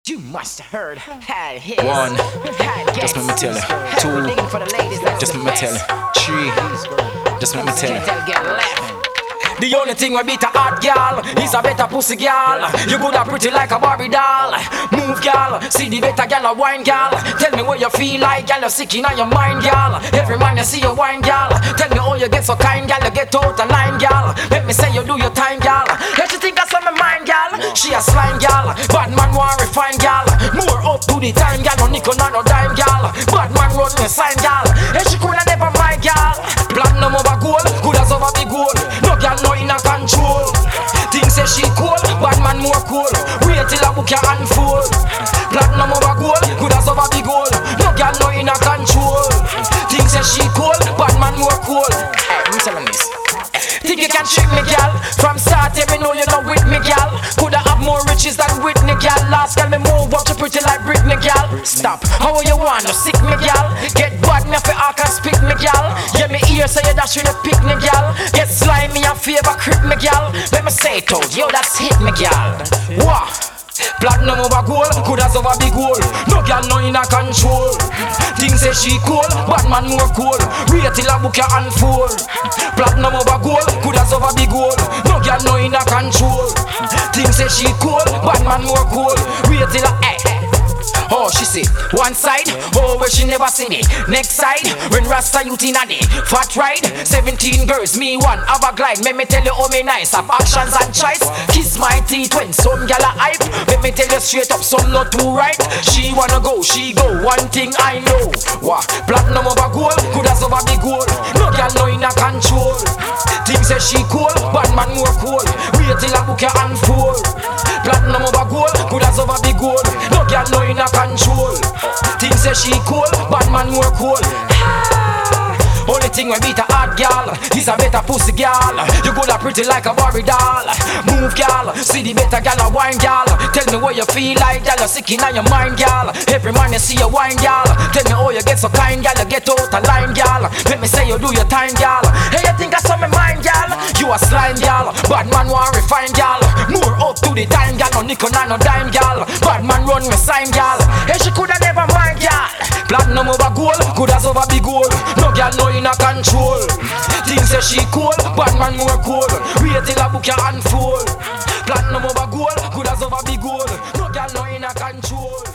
You must have heard. Had hits. One, Had just let me tell you. gets. Two, Everything for the ladies, that's just the let me tell best. you. Three, just let me tell Can't you. tell, get left. The only thing we beat a hot gal is a better pussy gal. You good a pretty like a Barbie doll. Move gal, see the better gal a wine gal. Tell me what you feel like, gal, you're sick in your mind gal. Every man you see you wine gal. Tell me how you get so kind gal, you get out of line gal. Let me say you do your time gal. Let you think that's on my mind gal. She a slime gal, bad man want refine gal. More up to the time gal, no nickel not no dime gal. Bad man run me sign gal. And she coulda never mind gal. Platinum over gold, coulda over big gold. No gal no in a control. Things say she cool, bad man more cool. Wait till I book your handful. Platinum over gold, coulda over big gold. No gal no in a control. Things say she cool, bad man more cool. Hey, I'm telling this. Think you can trick me, gal? From start, me know you not with me, gal. Coulda have more riches than Whitney, gal. Last gal me move up to pretty like Britney, gal. Stop, how you want to sick me, gal? Get bad me for I can speak me, gal. Yeah, me ear say you dash with the pick me, gal. Get slimy and favor creep me, gal. Let me say it out, yo, that's hit me, gal. Wah. Platinum over gold, coulda over big gold. No gal no in a control. Things say she cool, bad man more cool. Wait till I book your handful. Platinum over gold, coulda over big gold. No gal no in a control. Things say she cool, bad man more cool. Wait till I oh, she say, one side, oh, where she never seen it. Next side, when Rasta youth in a day. Fat ride, 17 girls, me one, have a glide. Let me tell you how me nice, have actions and choice. Kiss my teeth when some gal a hype. Let me tell you straight up, some not too right. She wanna go, she go, one thing I know. Wah, platinum over gold, coulda over big gold. No gal no in a control. Things say she cool, bad man more cool. Wait till I book your handful. Platinum over gold, coulda over big gold. No gal no in a control. Things say she cool, bad man more cool. Only thing we beat a hot gal is a better pussy gal. You good a pretty like a Barbie doll. Move gal, see the better gal a wine gal. Tell me what you feel like, gal, you're sick in your mind gal. Every man you see you wine gal. Tell me how you get so kind gal, you get out of line gal. Let me say you do your time gal. Hey, you think I saw me mind gal? You a slime gal, bad man want refine gal. More up to the time gal, no nickel not no dime gal. Bad man run me sign gal. Hey, she coulda never mind gal. Platinum over gold, coulda over big gold. No gal no in a control. Things say she cool, bad man more cool. Wait till I book your handful. Platinum over gold, coulda over big gold. No gal no in a control.